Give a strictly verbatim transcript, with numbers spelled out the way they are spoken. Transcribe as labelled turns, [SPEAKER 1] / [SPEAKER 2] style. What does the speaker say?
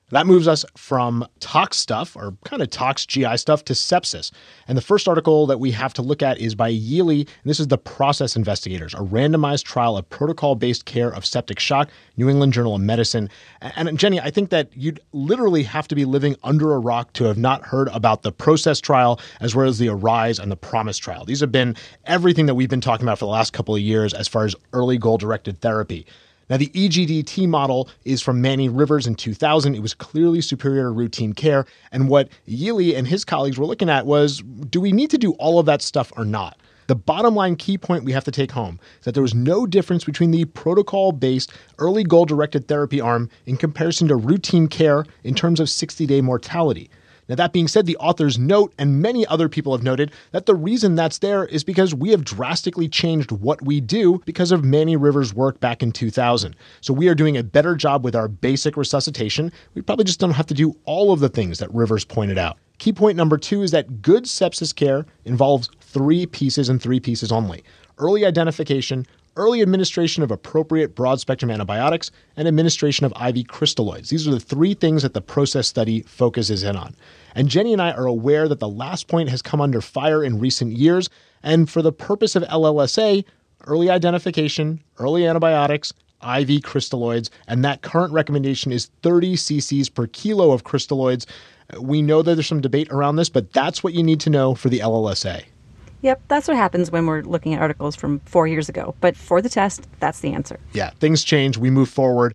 [SPEAKER 1] That moves us from tox stuff, or kind of tox G I stuff, to sepsis. And the first article that we have to look at is by Yeely, and this is the Process Investigators, a randomized trial of protocol-based care of septic shock, New England Journal of Medicine. And Jenny, I think that you'd literally have to be living under a rock to have not heard about the Process trial as well as the Arise and the Promise trial. These have been everything that we've been talking about for the last couple of years as far as early goal-directed therapy. Now, the E G D T model is from Manny Rivers in two thousand. It was clearly superior to routine care. And what Yeely and his colleagues were looking at was, do we need to do all of that stuff or not? The bottom line key point we have to take home is that there was no difference between the protocol-based early goal-directed therapy arm in comparison to routine care in terms of sixty-day mortality. Now, that being said, the authors note, and many other people have noted, that the reason that's there is because we have drastically changed what we do because of Manny Rivers' work back in two thousand. So we are doing a better job with our basic resuscitation. We probably just don't have to do all of the things that Rivers pointed out. Key point number two is that good sepsis care involves three pieces and three pieces only: early identification, early administration of appropriate broad-spectrum antibiotics, and administration of I V crystalloids. These are the three things that the Process study focuses in on. And Jenny and I are aware that the last point has come under fire in recent years, and for the purpose of L L S A, early identification, early antibiotics, I V crystalloids, and that current recommendation is thirty cc's per kilo of crystalloids. We know that there's some debate around this, but that's what you need to know for the L L S A.
[SPEAKER 2] Yep, that's what happens when we're looking at articles from four years ago. But for the test, that's the answer.
[SPEAKER 1] Yeah, things change. We move forward.